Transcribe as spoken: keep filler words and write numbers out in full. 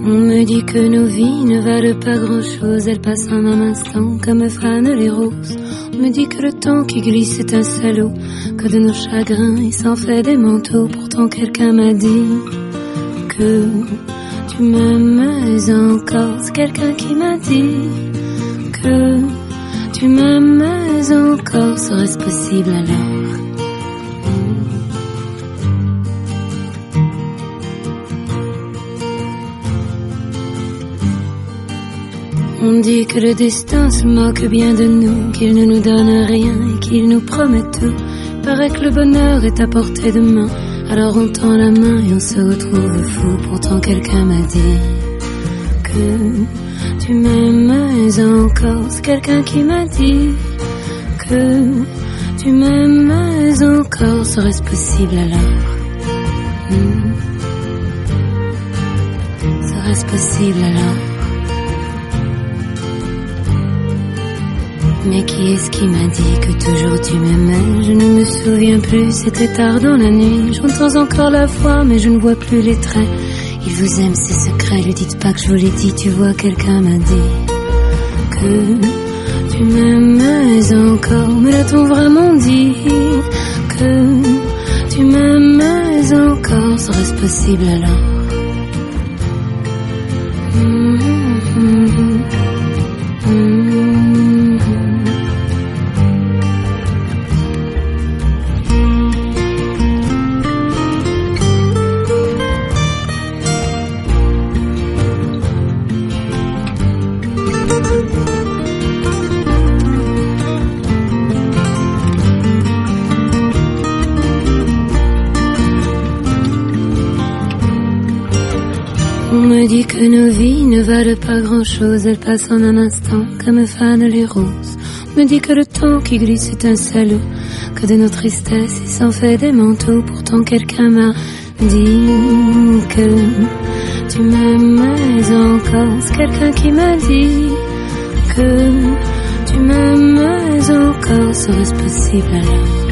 On me dit que nos vies ne valent pas grand-chose, elles passent en un instant comme fanent les roses. On me dit que le temps qui glisse est un salaud, que de nos chagrins il s'en fait des manteaux. Pourtant quelqu'un m'a dit que tu m'aimes encore. C'est quelqu'un qui m'a dit que tu m'aimes encore. Serait-ce possible alors? On dit que le destin se moque bien de nous, qu'il ne nous donne rien et qu'il nous promet tout. Paraît que le bonheur est à portée de main, alors on tend la main et on se retrouve fou. Pourtant quelqu'un m'a dit que tu m'aimes encore. C'est quelqu'un qui m'a dit que tu m'aimes encore. Serait-ce possible alors? hmm. Serait-ce possible alors? Mais qui est-ce qui m'a dit que toujours tu m'aimais? Je ne me souviens plus, c'était tard dans la nuit. J'entends encore la voix, mais je ne vois plus les traits. Il vous aime, c'est secret, lui dites pas que je vous l'ai dit. Tu vois, quelqu'un m'a dit que tu m'aimais encore. Mais l'a-t-on vraiment dit que tu m'aimais encore? Serait-ce possible alors? mmh, mmh, mmh, mmh. On me dit que nos vies ne valent pas grand-chose, elles passent en un instant comme fanent les roses. On me dit que le temps qui glisse est un salaud, que de nos tristesses il s'en fait des manteaux. Pourtant quelqu'un m'a dit que tu m'aimais encore. C'est quelqu'un qui m'a dit que tu m'aimais encore. Serait-ce possible alors?